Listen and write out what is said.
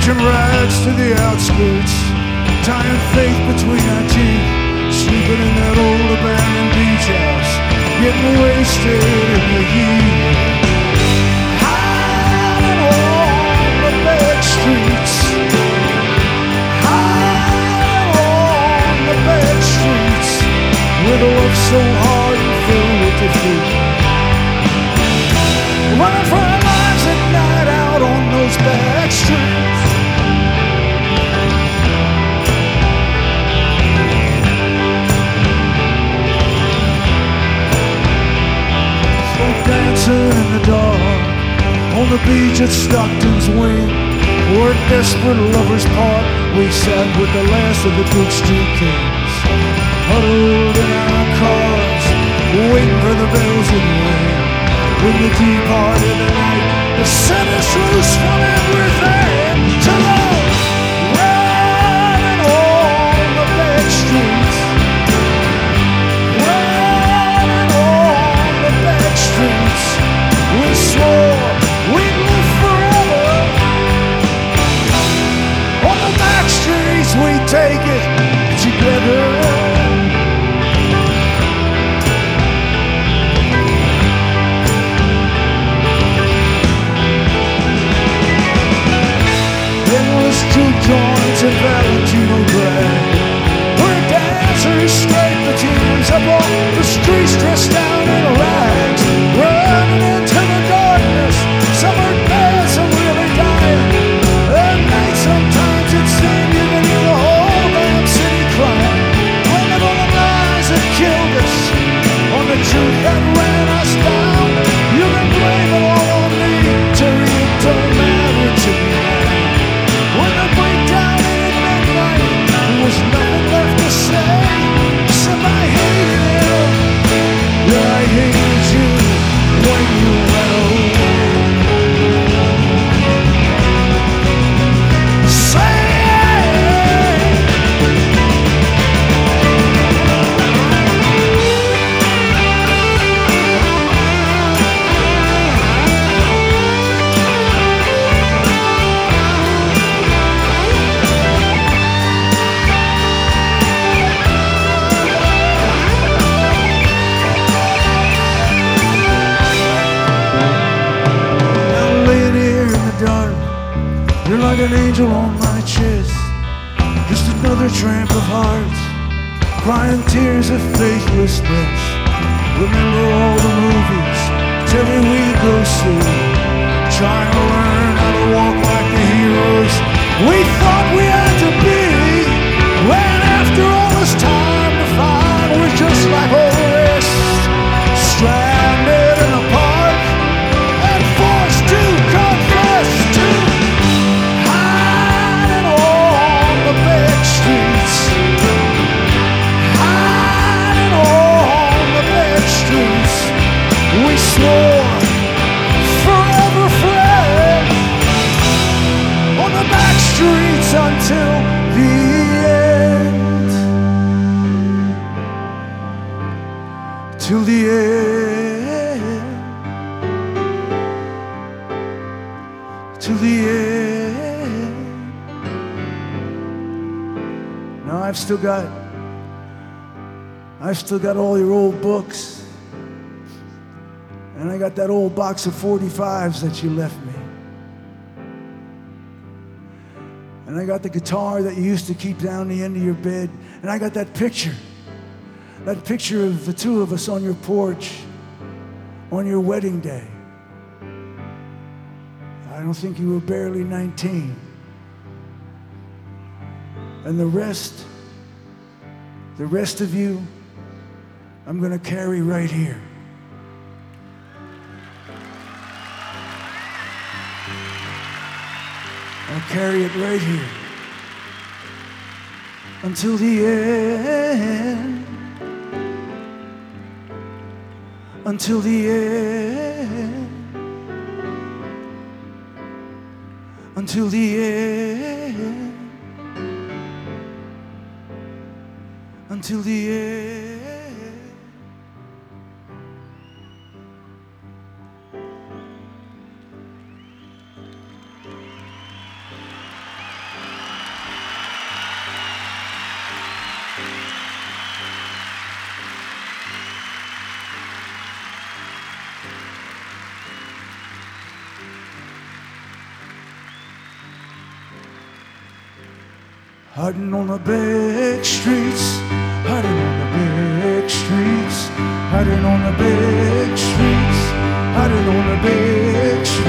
Hitching rides to the outskirts, tying faith between our teeth, sleeping in that old abandoned beach house, getting wasted in the heat. Hiding on the back streets, hiding on the back streets, with a love so hard and filled with defeat. Running for our lives at night out on those back streets. Slow dancing in the dark on the beach at Stockton's Wing, where a desperate lovers part. We sat with the last of the Duke Street Kings, huddled in our cars, waiting for the bells to ring. When the deep heart of the night is set us loose from everything to love. Running on the back streets, running on the back streets. We swore we'd live forever. On the back streets we take it together. Juke joints and Valentino drag, where dancers scrape the tears up on the streets, dressed down in rags, running into the darkness. Some are dead, some really dying. At night sometimes it seemed you can hear the whole damn city crying. Only on the lies that killed us, on the truth that ran us down. You can blame it all on me, Terry, it don't matter to me. When the breakdown at midnight, there was nothing left to say. Except I hated him. Yeah, I hated you when you went away. Say you're like an angel on my chest, just another tramp of hearts, crying tears of faithlessness. Remember all the movies, Terry, we go see, trying to learn how to walk like the heroes we thought we had to be. When after all this time to find we're just like all the rest, stranded in a park and forced to confess to streets, hiding on the back streets. We swore forever friends on the back streets until the end, till the end, till the end. Now I've still got all your old books, and I got that old box of 45s that you left me, and I got the guitar that you used to keep down the end of your bed, and I got that picture of the two of us on your porch on your wedding day. I don't think you were barely 19. And the rest of you, I'm gonna carry right here. I'll carry it right here until the end, until the end, until the end. Until the end. Hiding on the big streets, hiding on the big streets, hiding on the big streets, hiding on the big streets.